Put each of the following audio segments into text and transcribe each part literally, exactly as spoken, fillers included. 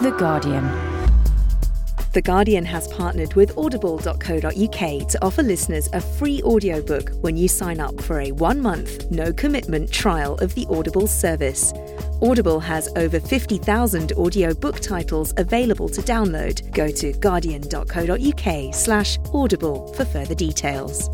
The Guardian. The Guardian has partnered with audible dot co dot uk to offer listeners a free audiobook when you sign up for a one-month, no-commitment trial of the Audible service. Audible has over fifty thousand audiobook titles available to download. Go to guardian dot co dot uk slash audible for further details.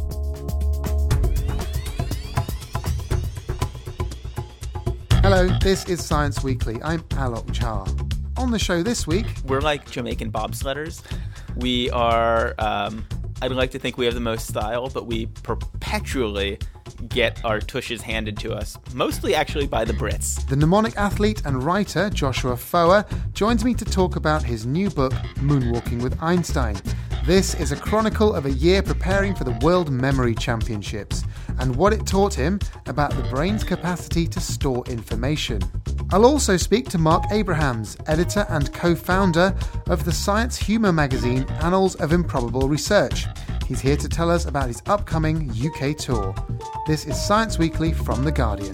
Hello, this is Science Weekly. I'm Alok Char. On the show this week... We're like Jamaican bobsledders. We are, um, I'd like to think we have the most style, but we perpetually get our tushes handed to us, mostly actually by the Brits. The mnemonic athlete and writer Joshua Foer joins me to talk about his new book, Moonwalking with Einstein. This is a chronicle of a year preparing for the World Memory Championships and what it taught him about the brain's capacity to store information. I'll also speak to Mark Abrahams, editor and co-founder of the science humour magazine Annals of Improbable Research. He's here to tell us about his upcoming U K tour. This is Science Weekly from The Guardian.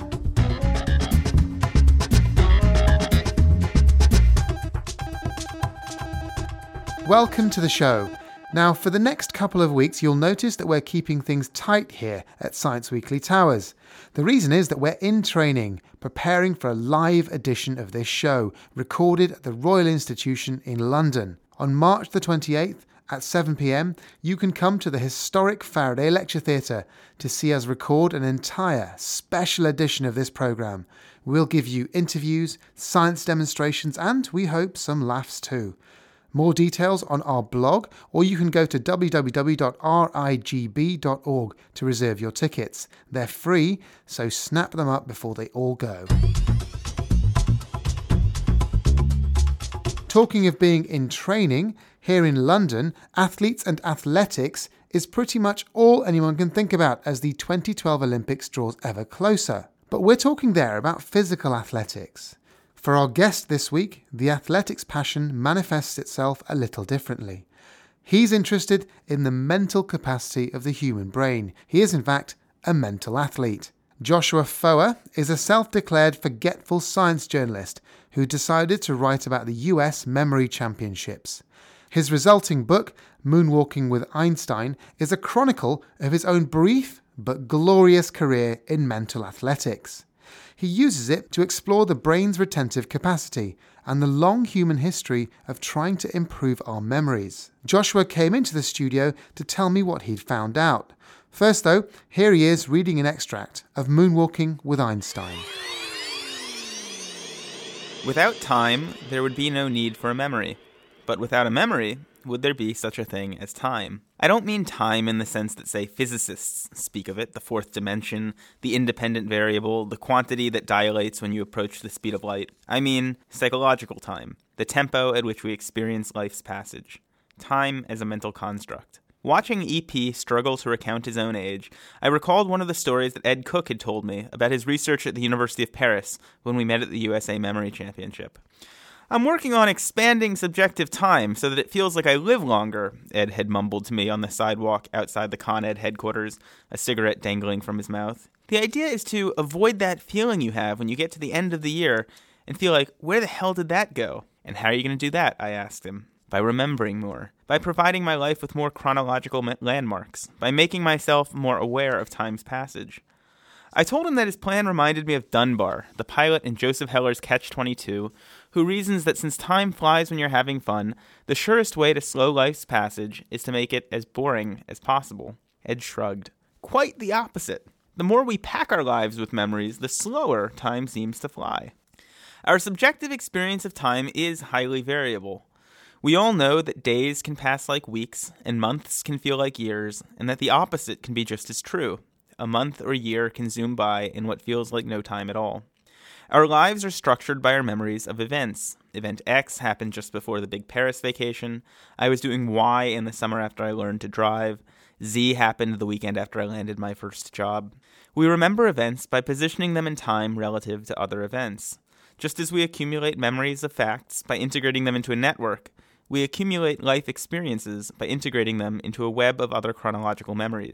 Welcome to the show. Now, for the next couple of weeks, you'll notice that we're keeping things tight here at Science Weekly Towers. The reason is that we're in training, preparing for a live edition of this show, recorded at the Royal Institution in London. On March the twenty-eighth, at seven p.m, you can come to the historic Faraday Lecture Theatre to see us record an entire special edition of this programme. We'll give you interviews, science demonstrations, and, we hope, some laughs too. More details on our blog, or you can go to w w w dot rigb dot org to reserve your tickets. They're free, so snap them up before they all go. Talking of being in training, here in London, athletes and athletics is pretty much all anyone can think about as the twenty twelve Olympics draws ever closer. But we're talking there about physical athletics. For our guest this week, the athletics passion manifests itself a little differently. He's interested in the mental capacity of the human brain. He is, in fact, a mental athlete. Joshua Foer is a self-declared forgetful science journalist who decided to write about the U S Memory Championships. His resulting book, Moonwalking with Einstein, is a chronicle of his own brief but glorious career in mental athletics. He uses it to explore the brain's retentive capacity and the long human history of trying to improve our memories. Joshua came into the studio to tell me what he'd found out. First, though, here he is reading an extract of Moonwalking with Einstein. Without time, there would be no need for a memory. But without a memory, would there be such a thing as time? I don't mean time in the sense that, say, physicists speak of it, the fourth dimension, the independent variable, the quantity that dilates when you approach the speed of light. I mean psychological time, the tempo at which we experience life's passage. Time as a mental construct. Watching E P struggle to recount his own age, I recalled one of the stories that Ed Cook had told me about his research at the University of Paris when we met at the U S A Memory Championship. I'm working on expanding subjective time so that it feels like I live longer, Ed had mumbled to me on the sidewalk outside the Con Ed headquarters, a cigarette dangling from his mouth. The idea is to avoid that feeling you have when you get to the end of the year and feel like, where the hell did that go? And how are you going to do that, I asked him. By remembering more. By providing my life with more chronological landmarks. By making myself more aware of time's passage. I told him that his plan reminded me of Dunbar, the pilot in Joseph Heller's Catch twenty-two, who reasons that since time flies when you're having fun, the surest way to slow life's passage is to make it as boring as possible. Ed shrugged. Quite the opposite. The more we pack our lives with memories, the slower time seems to fly. Our subjective experience of time is highly variable. We all know that days can pass like weeks, and months can feel like years, and that the opposite can be just as true. A month or year can zoom by in what feels like no time at all. Our lives are structured by our memories of events. Event X happened just before the big Paris vacation. I was doing Y in the summer after I learned to drive. Z happened the weekend after I landed my first job. We remember events by positioning them in time relative to other events. Just as we accumulate memories of facts by integrating them into a network, we accumulate life experiences by integrating them into a web of other chronological memories.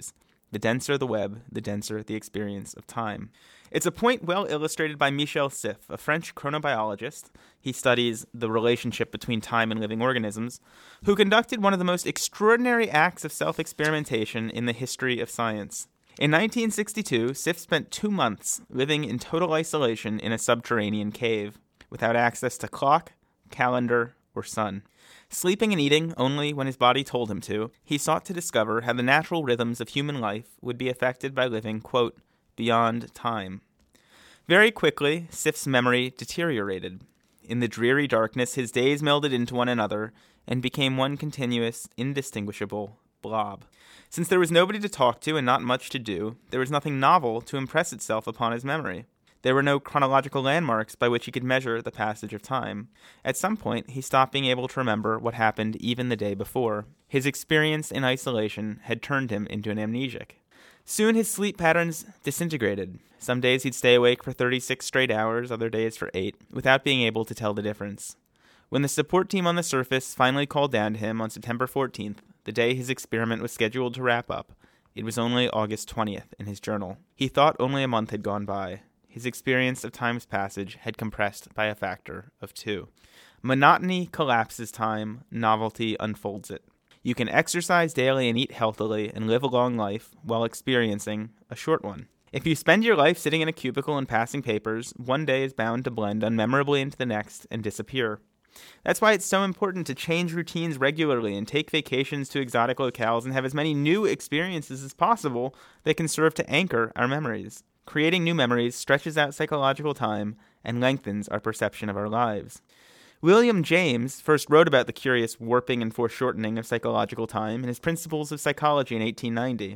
The denser the web, the denser the experience of time. It's a point well illustrated by Michel Siff, a French chronobiologist. He studies the relationship between time and living organisms, who conducted one of the most extraordinary acts of self-experimentation in the history of science. In nineteen sixty-two, Siff spent two months living in total isolation in a subterranean cave, without access to clock, calendar, or sun. Sleeping and eating only when his body told him to, he sought to discover how the natural rhythms of human life would be affected by living, quote, beyond time. Very quickly, Siff's memory deteriorated. In the dreary darkness, his days melded into one another and became one continuous, indistinguishable blob. Since there was nobody to talk to and not much to do, there was nothing novel to impress itself upon his memory. There were no chronological landmarks by which he could measure the passage of time. At some point, he stopped being able to remember what happened even the day before. His experience in isolation had turned him into an amnesiac. Soon his sleep patterns disintegrated. Some days he'd stay awake for thirty-six straight hours, other days for eight, without being able to tell the difference. When the support team on the surface finally called down to him on September fourteenth, the day his experiment was scheduled to wrap up, it was only August twentieth in his journal. He thought only a month had gone by. His experience of time's passage had compressed by a factor of two. Monotony collapses time, novelty unfolds it. You can exercise daily and eat healthily and live a long life while experiencing a short one. If you spend your life sitting in a cubicle and passing papers, one day is bound to blend unmemorably into the next and disappear. That's why it's so important to change routines regularly and take vacations to exotic locales and have as many new experiences as possible that can serve to anchor our memories. Creating new memories stretches out psychological time and lengthens our perception of our lives. William James first wrote about the curious warping and foreshortening of psychological time in his Principles of Psychology in eighteen ninety.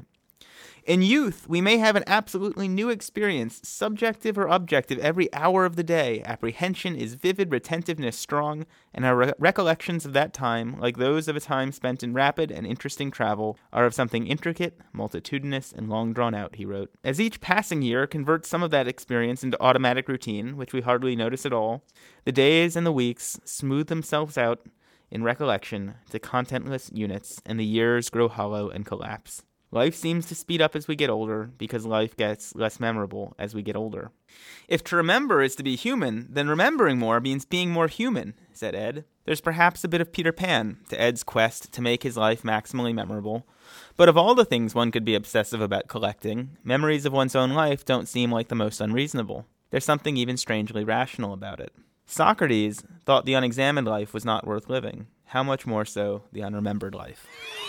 In youth, we may have an absolutely new experience, subjective or objective, every hour of the day. Apprehension is vivid, retentiveness strong, and our re- recollections of that time, like those of a time spent in rapid and interesting travel, are of something intricate, multitudinous, and long drawn out, he wrote. As each passing year converts some of that experience into automatic routine, which we hardly notice at all, the days and the weeks smooth themselves out in recollection to contentless units, and the years grow hollow and collapse. Life seems to speed up as we get older because life gets less memorable as we get older. If to remember is to be human, then remembering more means being more human, said Ed. There's perhaps a bit of Peter Pan to Ed's quest to make his life maximally memorable. But of all the things one could be obsessive about collecting, memories of one's own life don't seem like the most unreasonable. There's something even strangely rational about it. Socrates thought the unexamined life was not worth living. How much more so the unremembered life?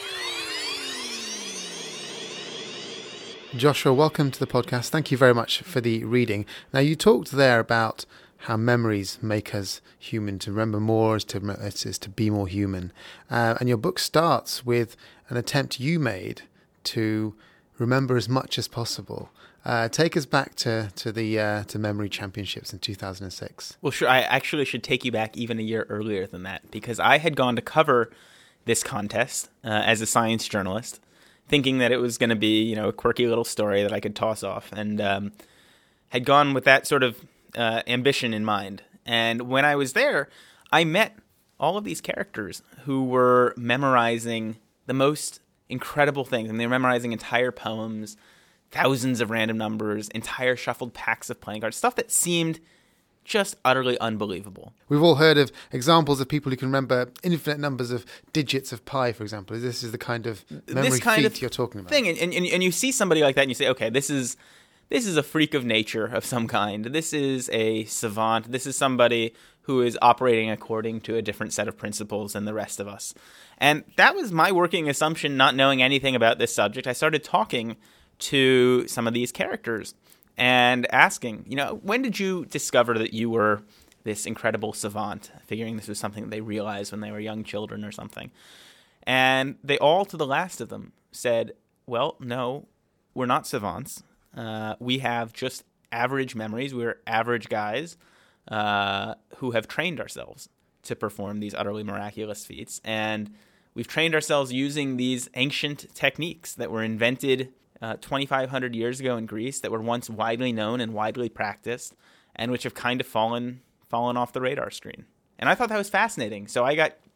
Joshua, welcome to the podcast. Thank you very much for the reading. Now, you talked there about how memories make us human. To remember more is to, is to be more human. Uh, and your book starts with an attempt you made to remember as much as possible. Uh, take us back to to the uh, to memory championships in two thousand six. Well, sure. I actually should take you back even a year earlier than that, because I had gone to cover this contest uh, as a science journalist, thinking that it was going to be, you know, a quirky little story that I could toss off, and um, had gone with that sort of uh, ambition in mind. And when I was there, I met all of these characters who were memorizing the most incredible things. And they were memorizing entire poems, thousands of random numbers, entire shuffled packs of playing cards, stuff that seemed just utterly unbelievable. We've all heard of examples of people who can remember infinite numbers of digits of pi, for example. This is the kind of memory this kind feat of you're talking about. Thing, and, and, and you see somebody like that and you say, okay, this is this is a freak of nature of some kind. This is a savant. This is somebody who is operating according to a different set of principles than the rest of us. And that was my working assumption, not knowing anything about this subject. I started talking to some of these characters and asking, you know, when did you discover that you were this incredible savant, figuring this was something that they realized when they were young children or something? And they all, to the last of them, said, well, no, we're not savants. Uh, we have just average memories. We're average guys uh, who have trained ourselves to perform these utterly miraculous feats. And we've trained ourselves using these ancient techniques that were invented Uh, twenty-five hundred years ago in Greece, that were once widely known and widely practiced, and which have kind of fallen fallen off the radar screen. And I thought that was fascinating. So I got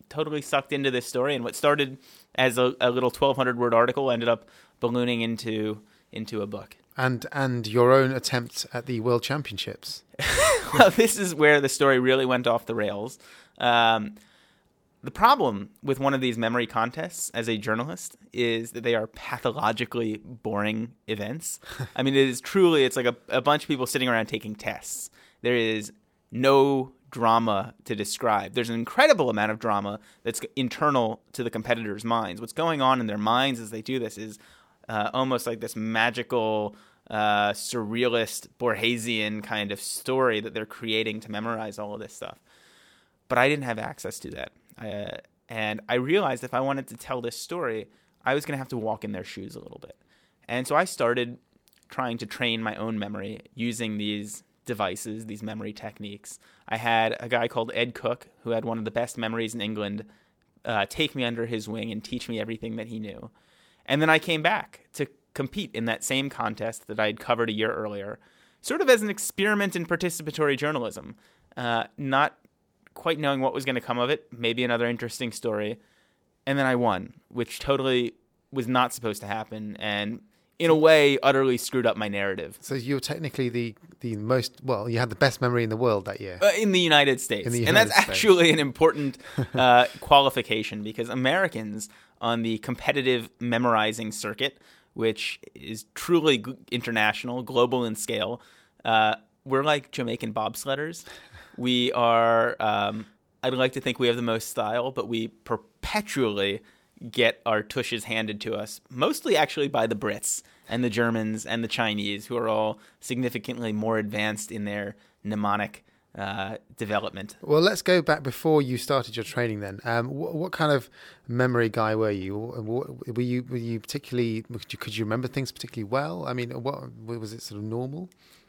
totally sucked into this story, and what started as a, a little twelve hundred word article ended up ballooning into into a book. And and your own attempt at the World Championships. Well, this is where the story really went off the rails. Um, the problem with one of these memory contests as a journalist is that they are pathologically boring events. I mean, it is truly, it's like a, a bunch of people sitting around taking tests. There is no drama to describe. There's an incredible amount of drama that's internal to the competitors' minds. What's going on in their minds as they do this is uh, almost like this magical, uh, surrealist, Borgesian kind of story that they're creating to memorize all of this stuff. But I didn't have access to that. Uh, and I realized if I wanted to tell this story, I was going to have to walk in their shoes a little bit. And so I started trying to train my own memory using these devices, these memory techniques. I had a guy called Ed Cook, who had one of the best memories in England, uh, take me under his wing and teach me everything that he knew. And then I came back to compete in that same contest that I had covered a year earlier, sort of as an experiment in participatory journalism, uh, not quite knowing what was going to come of it, maybe another interesting story. And then I won, which totally was not supposed to happen, and in a way utterly screwed up my narrative. So you were technically the, the most, well, you had the best memory in the world that year. Uh, in the United States. In the United and that's States. actually an important uh, qualification, because Americans on the competitive memorizing circuit, which is truly g- international, global in scale, uh, we're like Jamaican bobsledders. We are, um, I'd like to think we have the most style, but we perpetually get our tushes handed to us, mostly actually by the Brits and the Germans and the Chinese, who are all significantly more advanced in their mnemonic uh, development. Well, let's go back before you started your training then. Um, what, what kind of memory guy were you? What, were you were you particularly, could you, could you remember things particularly well? I mean, what was it sort of normal?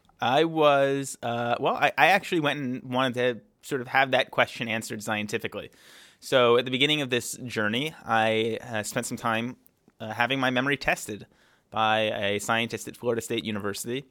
I was, uh, well, I, I actually went and wanted to sort of have that question answered scientifically. So at the beginning of this journey, I uh, spent some time uh, having my memory tested by a scientist at Florida State University.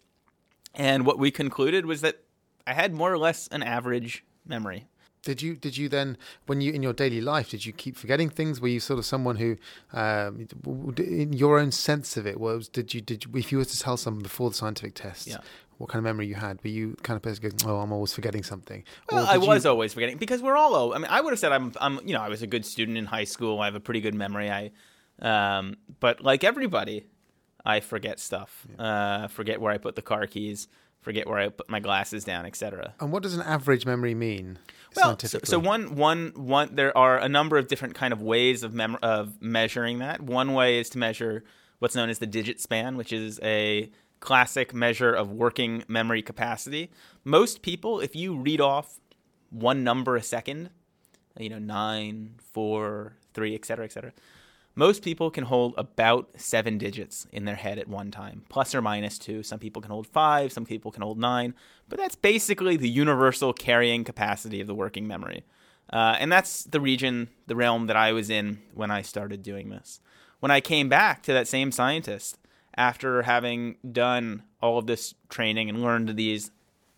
And what we concluded was that I had more or less an average memory. Did you did you then, when you in your daily life, did you keep forgetting things? Were you sort of someone who, um, in your own sense of it, was did you did you, if you were to tell someone before the scientific tests, yeah. what kind of memory you had? Were you the kind of person going, oh, I'm always forgetting something? Well, I was you... always forgetting, because we're all. I mean, I would have said I'm I'm you know I was a good student in high school. I have a pretty good memory. I, um, but like everybody, I forget stuff. Yeah. Uh, forget where I put the car keys. Forget where I put my glasses down, et cetera. And what does an average memory mean? Well, so, so one, one, one. There are a number of different kind of ways of mem- of measuring that. One way is to measure what's known as the digit span, which is a classic measure of working memory capacity. Most people, if you read off one number a second, you know, nine, four, three, et cetera, et cetera, most people can hold about seven digits in their head at one time, plus or minus two. Some people can hold five, some people can hold nine, but that's basically the universal carrying capacity of the working memory. Uh, and that's the region, the realm that I was in when I started doing this. When I came back to that same scientist, after having done all of this training and learned these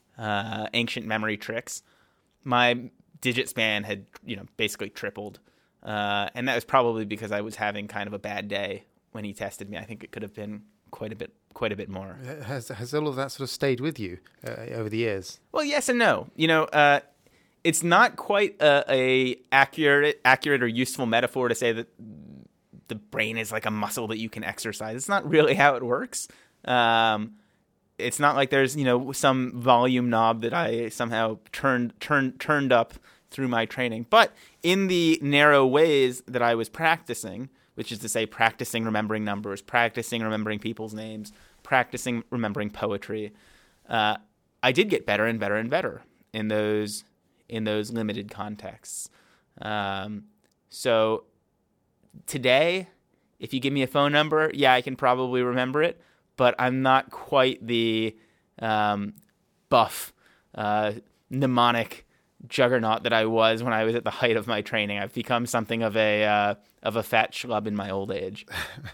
uh, ancient memory tricks, my digit span had, you know, basically tripled. Uh, and that was probably because I was having kind of a bad day when he tested me. I think it could have been quite a bit, quite a bit more. Has has all of that sort of stayed with you uh, over the years? Well, yes and no. You know, uh, it's not quite a, a accurate, accurate or useful metaphor to say that the brain is like a muscle that you can exercise. It's not really how it works. Um, it's not like there's, you know, some volume knob that I somehow turned turned turned up through my training. But in the narrow ways that I was practicing, which is to say practicing remembering numbers, practicing remembering people's names, practicing remembering poetry, uh, I did get better and better and better in those in those limited contexts. Um, so today, if you give me a phone number, yeah, I can probably remember it, but I'm not quite the um, buff, uh, mnemonic juggernaut that I was when I was at the height of my training. I've become something of a uh, of a fat schlub in my old age.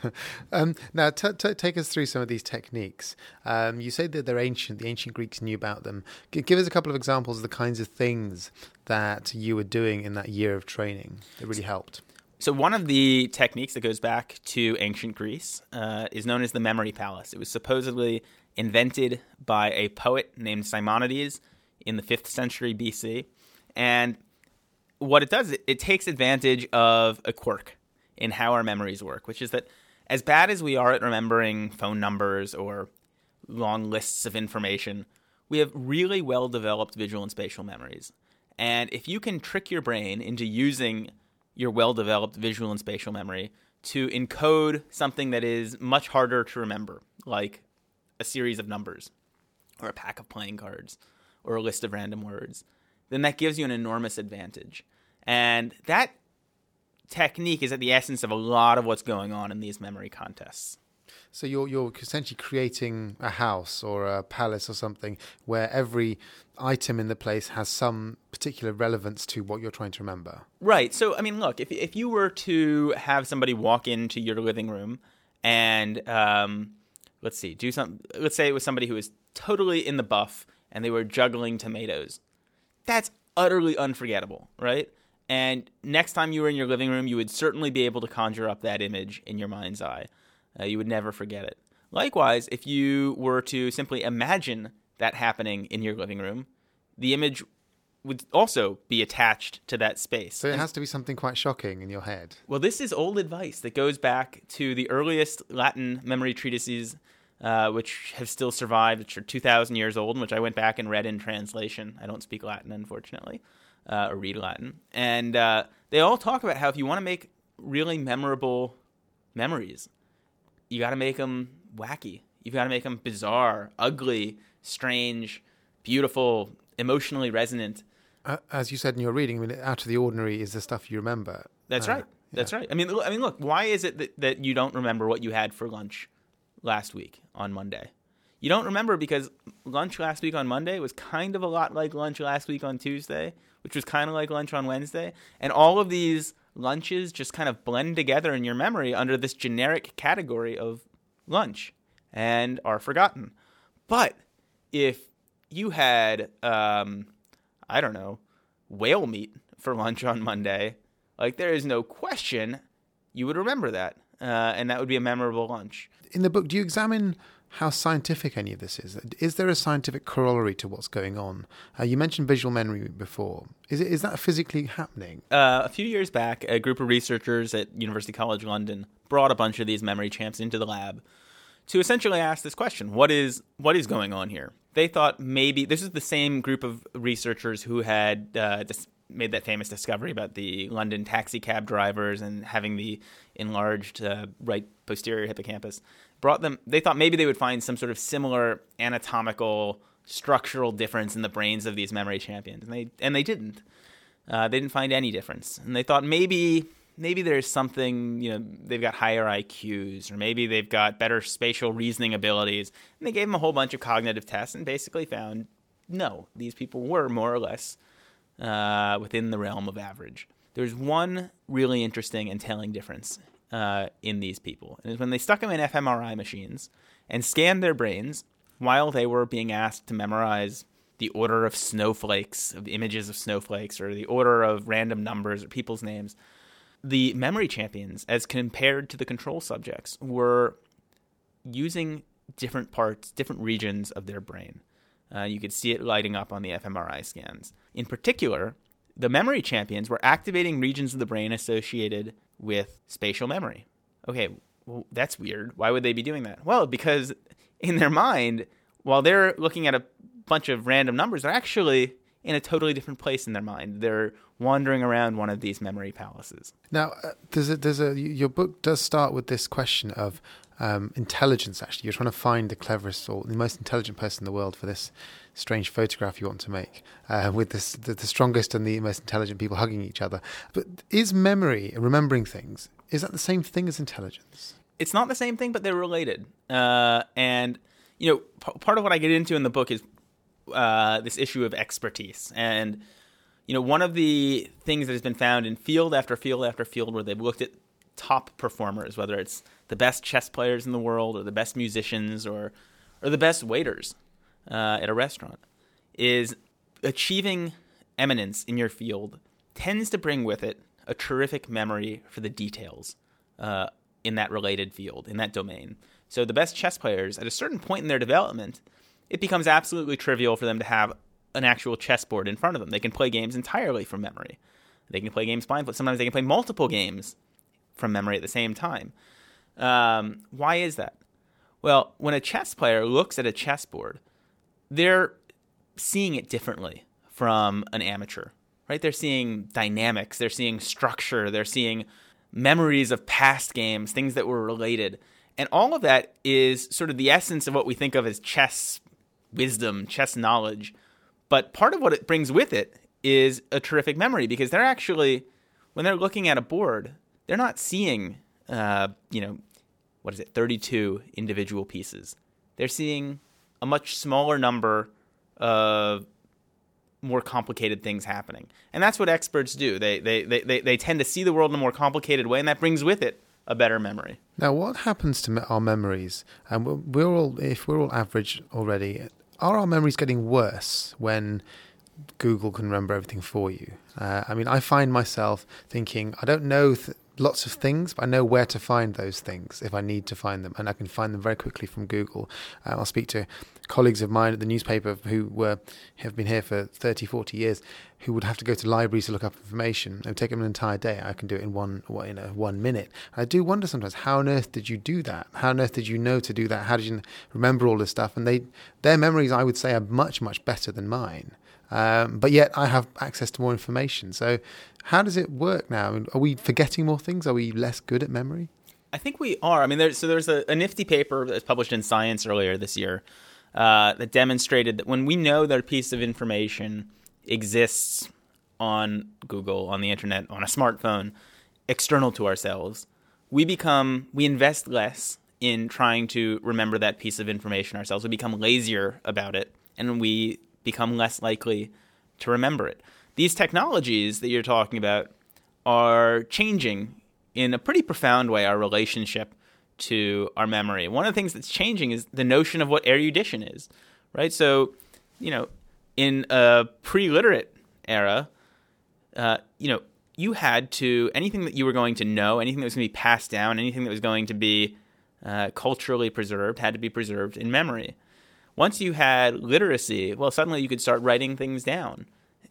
um, now, t- t- take us through some of these techniques. Um, you say that they're ancient. The ancient Greeks knew about them. G- give us a couple of examples of the kinds of things that you were doing in that year of training that really helped. So one of the techniques that goes back to ancient Greece uh, is known as the memory palace. It was supposedly invented by a poet named Simonides in the fifth century B C. And what it does, it, it takes advantage of a quirk in how our memories work, which is that as bad as we are at remembering phone numbers or long lists of information, we have really well-developed visual and spatial memories. And if you can trick your brain into using your well-developed visual and spatial memory to encode something that is much harder to remember, like a series of numbers or a pack of playing cards or a list of random words, then that gives you an enormous advantage. And that technique is at the essence of a lot of what's going on in these memory contests. So you're you're essentially creating a house or a palace or something where every item in the place has some particular relevance to what you're trying to remember. Right. So, I mean, look, if if you were to have somebody walk into your living room and, um, let's see, do some, let's say it was somebody who was totally in the buff and they were juggling tomatoes. That's utterly unforgettable, right? And next time you were in your living room, you would certainly be able to conjure up that image in your mind's eye. Uh, you would never forget it. Likewise, if you were to simply imagine that happening in your living room, the image would also be attached to that space. So it has to be something quite shocking in your head. Well, this is old advice that goes back to the earliest Latin memory treatises, uh, which have still survived, which are two thousand years old, and which I went back and read in translation. I don't speak Latin, unfortunately, uh, or read Latin. And uh, they all talk about how if you want to make really memorable memories, you got to make them wacky. You've got to make them bizarre, ugly, strange, beautiful, emotionally resonant. Uh, as you said in your reading, I mean, out of the ordinary is the stuff you remember. That's uh, right. That's yeah. right. I mean, I mean, look. Why is it that, that you don't remember what you had for lunch last week on Monday? You don't remember because lunch last week on Monday was kind of a lot like lunch last week on Tuesday, which was kind of like lunch on Wednesday, and all of these lunches just kind of blend together in your memory under this generic category of lunch and are forgotten. But if you had, um, I don't know, whale meat for lunch on Monday, like there is no question you would remember that, uh, and that would be a memorable lunch. In the book, do you examine how scientific any of this is? Is there a scientific corollary to what's going on? Uh, you mentioned visual memory before. Is it is that physically happening? Uh, a few years back, a group of researchers at University College London brought a bunch of these memory champs into the lab to essentially ask this question: What is what is going on here? They thought maybe this is the same group of researchers who had uh, dis- made that famous discovery about the London taxi cab drivers and having the enlarged uh, right posterior hippocampus. Brought them. They thought maybe they would find some sort of similar anatomical, structural difference in the brains of these memory champions, and they and they didn't. Uh, they didn't find any difference, and they thought maybe maybe there's something. You know, they've got higher I Qs, or maybe they've got better spatial reasoning abilities. And they gave them a whole bunch of cognitive tests, and basically found no, these people were more or less uh, within the realm of average. There's one really interesting and telling difference Uh, in these people. And when they stuck them in fMRI machines and scanned their brains while they were being asked to memorize the order of snowflakes, of images of snowflakes, or the order of random numbers or people's names, the memory champions, as compared to the control subjects, were using different parts, different regions of their brain. Uh, you could see it lighting up on the fMRI scans. In particular, the memory champions were activating regions of the brain associated with spatial memory. Okay, well, that's weird. Why would they be doing that? Well, because in their mind, while they're looking at a bunch of random numbers, they're actually in a totally different place in their mind. They're wandering around one of these memory palaces. Now, uh, there's a, there's a, your book does start with this question of um, intelligence, actually. You're trying to find the cleverest or the most intelligent person in the world for this strange photograph you want to make, uh, with this, the, the strongest and the most intelligent people hugging each other. But is memory, remembering things, is that the same thing as intelligence? It's not the same thing, but they're related. Uh, and, you know, p- part of what I get into in the book is uh, this issue of expertise. And, You know, one of the things that has been found in field after field after field where they've looked at top performers, whether it's the best chess players in the world or the best musicians or or the best waiters uh, at a restaurant, is achieving eminence in your field tends to bring with it a terrific memory for the details uh, in that related field, in that domain. So the best chess players, at a certain point in their development, it becomes absolutely trivial for them to have an actual chessboard in front of them. They can play games entirely from memory. They can play games blindfolded. Sometimes they can play multiple games from memory at the same time. Um, why is that? Well, when a chess player looks at a chessboard, they're seeing it differently from an amateur, right? They're seeing dynamics, they're seeing structure, they're seeing memories of past games, things that were related. And all of that is sort of the essence of what we think of as chess wisdom, chess knowledge. But part of what it brings with it is a terrific memory, because they're actually, when they're looking at a board, they're not seeing, uh, you know, what is it, thirty-two individual pieces. They're seeing a much smaller number of more complicated things happening. And that's what experts do. They, they, they, they, they tend to see the world in a more complicated way, and that brings with it a better memory. Now, what happens to our memories? And um, we're all, if we're all average already, are our memories getting worse when Google can remember everything for you? Uh, I mean, I find myself thinking, I don't know th- lots of things, but I know where to find those things if I need to find them, and I can find them very quickly from Google. Uh, I'll speak to colleagues of mine at the newspaper who were have been here for thirty, forty years, who would have to go to libraries to look up information. It would take them an entire day. I can do it in one, in a one minute. I do wonder sometimes, how on earth did you do that? How on earth did you know to do that? How did you remember all this stuff? And they, their memories, I would say, are much, much better than mine. Um, but yet I have access to more information. So how does it work now? I mean, are we forgetting more things? Are we less good at memory? I think we are. I mean, there's, so there's a, a nifty paper that was published in Science earlier this year uh, that demonstrated that when we know that a piece of information exists on Google, on the internet, on a smartphone, external to ourselves, we become, we invest less in trying to remember that piece of information ourselves. We become lazier about it, and we become less likely to remember it. These technologies that you're talking about are changing in a pretty profound way our relationship to our memory. One of the things that's changing is the notion of what erudition is, right? So, you know, in a pre-literate era, uh, you know, you had to, anything that you were going to know, anything that was going to be passed down, anything that was going to be uh, culturally preserved had to be preserved in memory. Once you had literacy, well, suddenly you could start writing things down.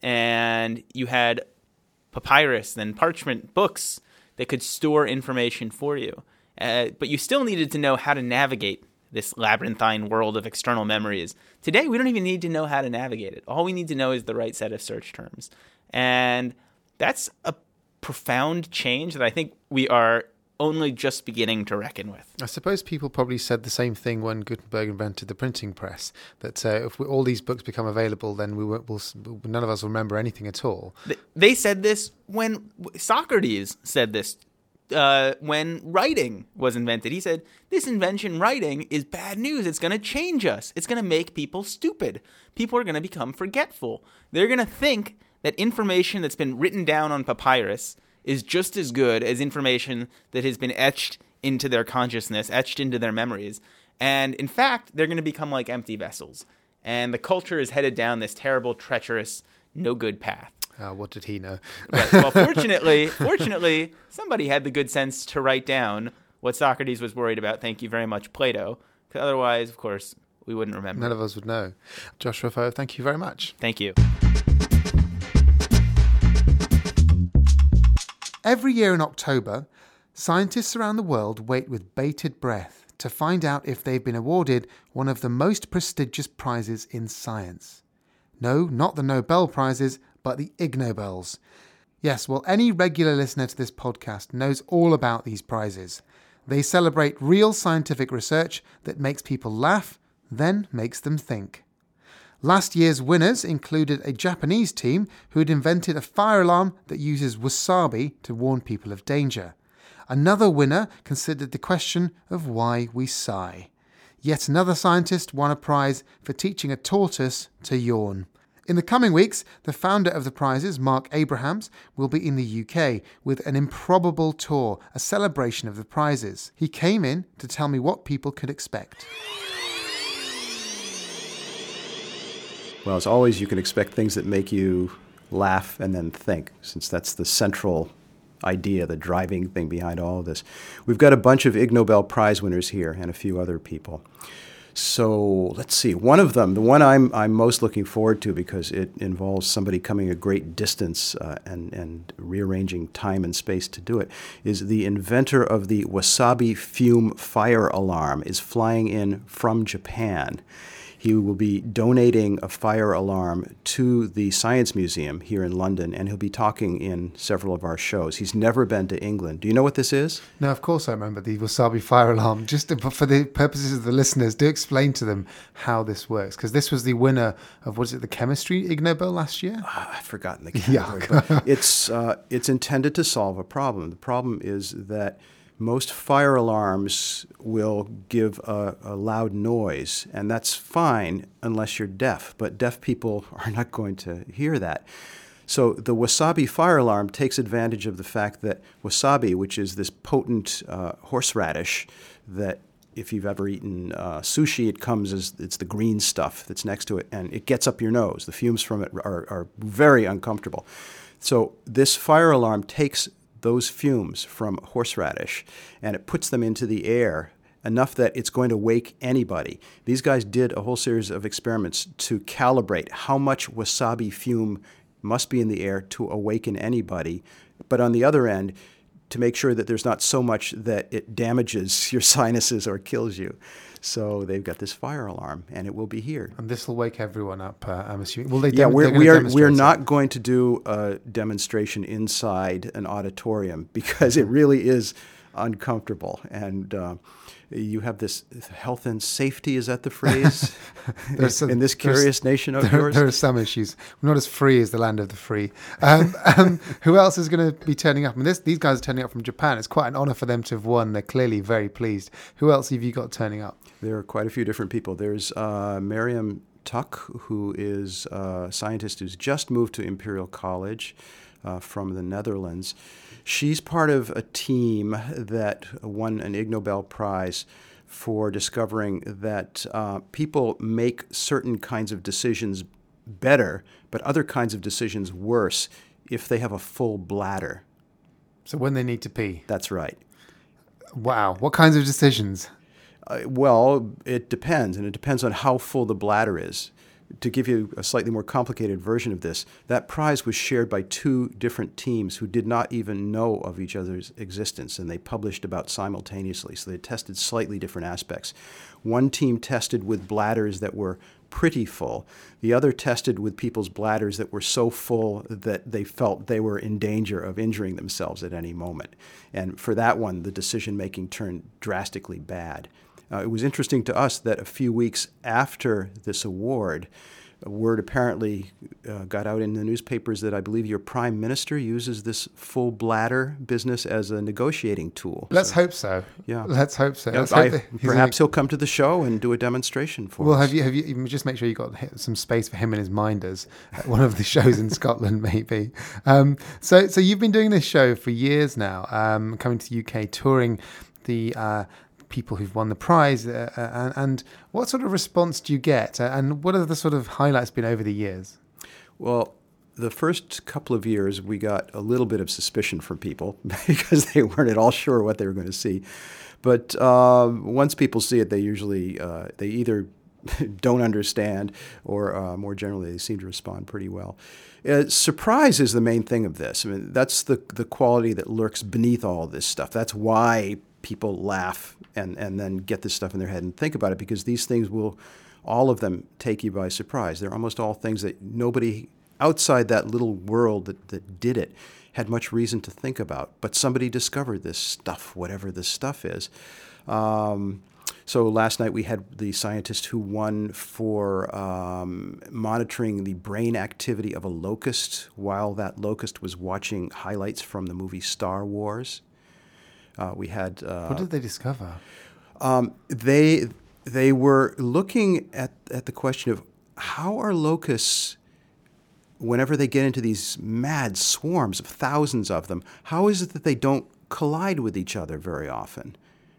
And you had papyrus and parchment books that could store information for you. Uh, but you still needed to know how to navigate this labyrinthine world of external memories. Today, we don't even need to know how to navigate it. All we need to know is the right set of search terms. And that's a profound change that I think we are only just beginning to reckon with. I suppose people probably said the same thing when Gutenberg invented the printing press, that uh, if we, all these books become available, then we will, we'll, none of us will remember anything at all. They said this when Socrates said this uh, when writing was invented. He said, this invention, writing, is bad news. It's going to change us. It's going to make people stupid. People are going to become forgetful. They're going to think that information that's been written down on papyrus is just as good as information that has been etched into their consciousness, etched into their memories. And in fact, they're going to become like empty vessels. And the culture is headed down this terrible, treacherous, no good path. Uh, what did he know? Right. Well, fortunately, fortunately, somebody had the good sense to write down what Socrates was worried about. Thank you very much, Plato. Because otherwise, of course, we wouldn't remember. None of us would know. Josh Rufo, thank you very much. Thank you. Every year in October, scientists around the world wait with bated breath to find out if they've been awarded one of the most prestigious prizes in science. No, not the Nobel Prizes, but the Ig Nobels. Yes, well, any regular listener to this podcast knows all about these prizes. They celebrate real scientific research that makes people laugh, then makes them think. Last year's winners included a Japanese team who had invented a fire alarm that uses wasabi to warn people of danger. Another winner considered the question of why we sigh. Yet another scientist won a prize for teaching a tortoise to yawn. In the coming weeks, the founder of the prizes, Mark Abrahams, will be in the U K with an improbable tour, a celebration of the prizes. He came in to tell me what people could expect. Well, as always, you can expect things that make you laugh and then think, since that's the central idea, the driving thing behind all of this. We've got a bunch of Ig Nobel Prize winners here and a few other people. So let's see. One of them, the one I'm I'm most looking forward to because it involves somebody coming a great distance uh, and, and rearranging time and space to do it, is the inventor of the wasabi fume fire alarm is flying in from Japan. He will be donating a fire alarm to the Science Museum here in London, and he'll be talking in several of our shows. He's never been to England. Do you know what this is? No, of course I remember the wasabi fire alarm. Just to, for the purposes of the listeners, do explain to them how this works, because this was the winner of, was it the chemistry Ig Nobel last year? Uh, I've forgotten the category. Yeah. But it's, uh, it's intended to solve a problem. The problem is that most fire alarms will give a, a loud noise, and that's fine unless you're deaf, but deaf people are not going to hear that. So the wasabi fire alarm takes advantage of the fact that wasabi, which is this potent uh, horseradish that if you've ever eaten uh, sushi, it comes as it's the green stuff that's next to it, and it gets up your nose. The fumes from it are, are very uncomfortable. So this fire alarm takes those fumes from horseradish, and it puts them into the air enough that it's going to wake anybody. These guys did a whole series of experiments to calibrate how much wasabi fume must be in the air to awaken anybody, but on the other end, to make sure that there's not so much that it damages your sinuses or kills you. So they've got this fire alarm, and it will be here. And this will wake everyone up, uh, I'm assuming. Well, they yeah, dem- we're, we are we're it. not going to do a demonstration inside an auditorium because it really is uncomfortable. And uh, you have this health and safety, is that the phrase? some, in this curious nation of there, yours? There are some issues. We're not as free as the land of the free. Um, um, who else is going to be turning up? I mean, this, these guys are turning up from Japan. It's quite an honor for them to have won. They're clearly very pleased. Who else have you got turning up? There are quite a few different people. There's uh, Miriam Tuck, who is a scientist who's just moved to Imperial College uh, from the Netherlands. She's part of a team that won an Ig Nobel Prize for discovering that uh, people make certain kinds of decisions better, but other kinds of decisions worse if they have a full bladder. So when they need to pee? That's right. Wow. What kinds of decisions? Uh, well, it depends, and it depends on how full the bladder is. To give you a slightly more complicated version of this, that prize was shared by two different teams who did not even know of each other's existence, and they published about simultaneously, so they tested slightly different aspects. One team tested with bladders that were pretty full. The other tested with people's bladders that were so full that they felt they were in danger of injuring themselves at any moment. And for that one, the decision-making turned drastically bad. Uh, it was interesting to us that a few weeks after this award, a word apparently uh, got out in the newspapers that I believe your prime minister uses this full bladder business as a negotiating tool. Let's so, hope so. Yeah. Let's hope so. Yeah, Let's I, hope perhaps he'll come to the show and do a demonstration for well, us. Well, have you, have you, just make sure you got some space for him and his minders at one of the shows in Scotland, maybe. Um, so, so you've been doing this show for years now, um, coming to the U K, touring the uh, people who've won the prize, uh, uh, and what sort of response do you get, uh, and what have the sort of highlights been over the years? Well, the first couple of years we got a little bit of suspicion from people because they weren't at all sure what they were going to see, but uh, once people see it, they usually uh, they either don't understand or uh, more generally they seem to respond pretty well. Uh, surprise is the main thing of this. I mean, that's the the quality that lurks beneath all of this stuff. That's why people laugh and, and then get this stuff in their head and think about it, because these things will, all of them, take you by surprise. They're almost all things that nobody outside that little world that, that did it had much reason to think about. But somebody discovered this stuff, whatever this stuff is. Um, so last night we had the scientist who won for um, monitoring the brain activity of a locust while that locust was watching highlights from the movie Star Wars. Uh, we had. Uh, what did they discover? Um, they they were looking at at the question of how are locusts whenever they get into these mad swarms of thousands of them, how is it that they don't collide with each other very often?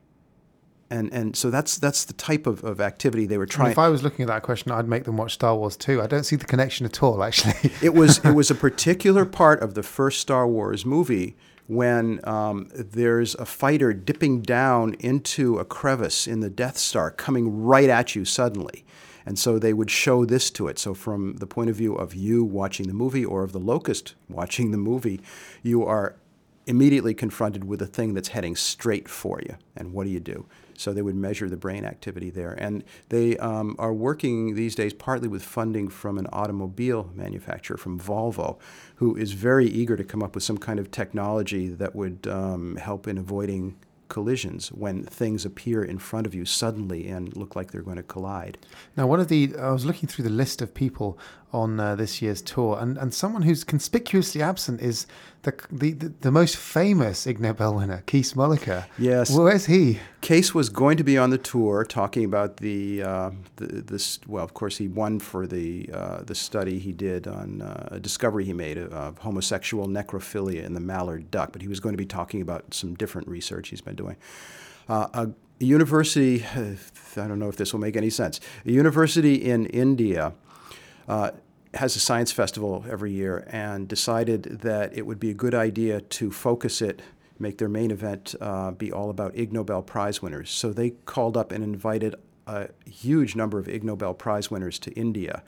And and so that's that's the type of, of activity they were trying. And if I was looking at that question, I'd make them watch Star Wars too. I don't see the connection at all, actually. it was it was a particular part of the first Star Wars movie when um, there's a fighter dipping down into a crevice in the Death Star, coming right at you suddenly. And so they would show this to it. So from the point of view of you watching the movie or of the locust watching the movie, you are immediately confronted with a thing that's heading straight for you. And what do you do? So they would measure the brain activity there. And they um, are working these days partly with funding from an automobile manufacturer, from Volvo, who is very eager to come up with some kind of technology that would um, help in avoiding collisions when things appear in front of you suddenly and look like they're going to collide. Now, one of the, I was looking through the list of people on uh, this year's tour, and, and someone who's conspicuously absent is the the, the, the most famous Ig Nobel winner, Kees Mulliker. Yes. Well, where's he? Kees was going to be on the tour talking about the, uh, the this. Well, of course, he won for the uh, the study he did on uh, a discovery he made of, of homosexual necrophilia in the mallard duck, but he was going to be talking about some different research he's been doing. Uh, a university, I don't know if this will make any sense, a university in India uh, has a science festival every year and decided that it would be a good idea to focus it, make their main event uh, be all about Ig Nobel Prize winners. So they called up and invited a huge number of Ig Nobel Prize winners to India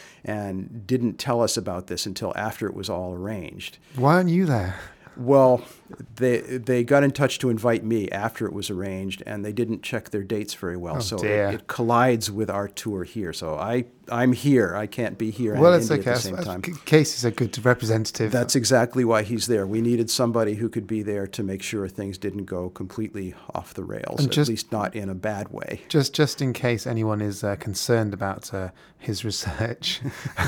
and didn't tell us about this until after it was all arranged. Why aren't you there? Well, they they got in touch to invite me after it was arranged, and they didn't check their dates very well. Oh, so dear. it, it collides with our tour here. So I, I'm here. I can't be here Well, and it's India okay. at the same time. Kees is a good representative. That's exactly why he's there. We needed somebody who could be there to make sure things didn't go completely off the rails, And at just- least not in a bad way. Just just in case anyone is uh, concerned about uh, his research.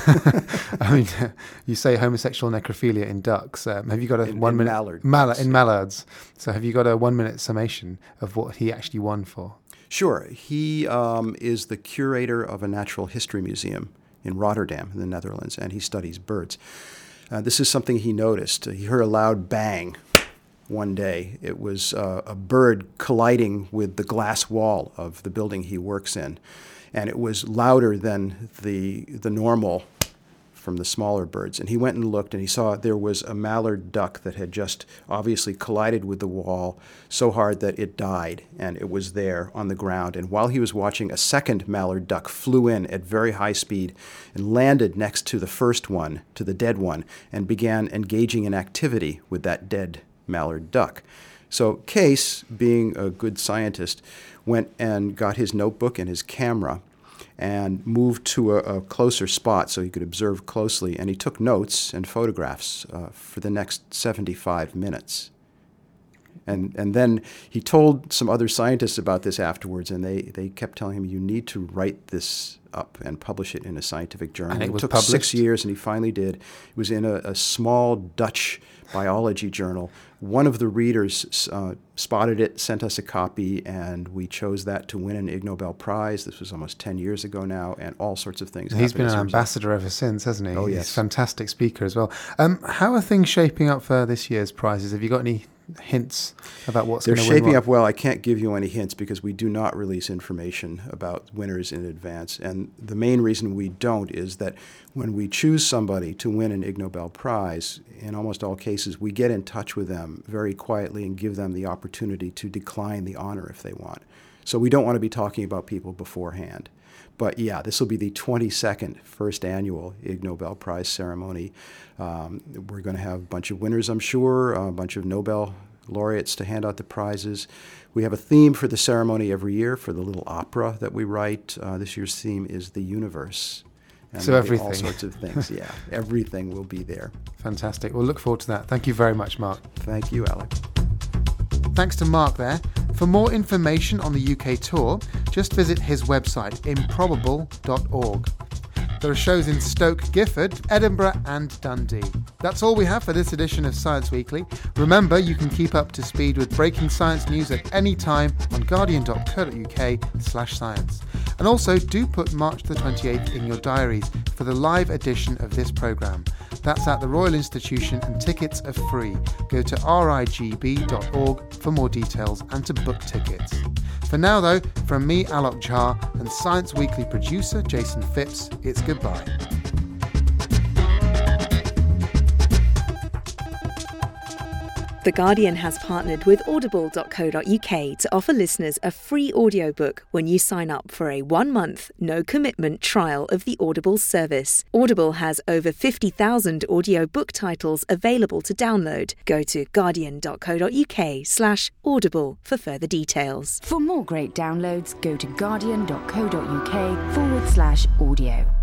I mean, uh, you say homosexual necrophilia in ducks. Um, have you got a In- one in minute mallard Mallard, ducks, in yeah. mallards? So have you got a one minute summation of what he actually won for? Sure. He um, is the curator of a natural history museum in Rotterdam, in the Netherlands, and he studies birds. Uh, this is something he noticed. He heard a loud bang one day. It was uh, a bird colliding with the glass wall of the building he works in, and it was louder than the the normal from the smaller birds. And he went and looked, and he saw there was a mallard duck that had just obviously collided with the wall so hard that it died, and it was there on the ground. And while he was watching, a second mallard duck flew in at very high speed and landed next to the first one, to the dead one, and began engaging in activity with that dead mallard duck. So Kees, being a good scientist, went and got his notebook and his camera and moved to a, a closer spot so he could observe closely. And he took notes and photographs uh, for the next seventy-five minutes. And and then he told some other scientists about this afterwards, and they, they kept telling him, you need to write this up and publish it in a scientific journal. And it was took published? six years, and he finally did. It was in a, a small Dutch biology journal. One of the readers uh, spotted it, sent us a copy, and we chose that to win an Ig Nobel Prize. This was almost ten years ago now, and all sorts of things. He's happened been as an a result. ambassador ever since, hasn't he? Oh, He's yes. a fantastic speaker as well. Um, how are things shaping up for this year's prizes? Have you got any hints about what's They're going to win shaping what? up well. I can't give you any hints because we do not release information about winners in advance. And the main reason we don't is that when we choose somebody to win an Ig Nobel Prize, in almost all cases, we get in touch with them very quietly and give them the opportunity to decline the honor if they want. So we don't want to be talking about people beforehand. But yeah, this will be the twenty-second first annual Ig Nobel Prize ceremony. Um, we're going to have a bunch of winners, I'm sure, a bunch of Nobel laureates to hand out the prizes. We have a theme for the ceremony every year for the little opera that we write. Uh, this year's theme is the universe. And So there'll be all everything. sorts of things. Yeah, everything will be there. Fantastic. We'll look forward to that. Thank you very much, Mark. Thank you, Alec. Thanks to Mark there. For more information on the U K tour, just visit his website, improbable dot org. There are shows in Stoke Gifford, Edinburgh and Dundee. That's all we have for this edition of Science Weekly. Remember, you can keep up to speed with breaking science news at any time on guardian.co.uk slash science. And also, do put March the twenty-eighth in your diaries for the live edition of this programme. That's at the Royal Institution and tickets are free. Go to r i g b dot org for more details and to book tickets. For now though, from me, Alok Jha, and Science Weekly producer Jason Phipps, it's goodbye. The Guardian has partnered with audible dot co dot uk to offer listeners a free audiobook when you sign up for a one-month, no-commitment trial of the Audible service. Audible has over fifty thousand audiobook titles available to download. Go to guardian dot co dot uk slash audible for further details. For more great downloads, go to guardian dot co dot uk forward slash audio.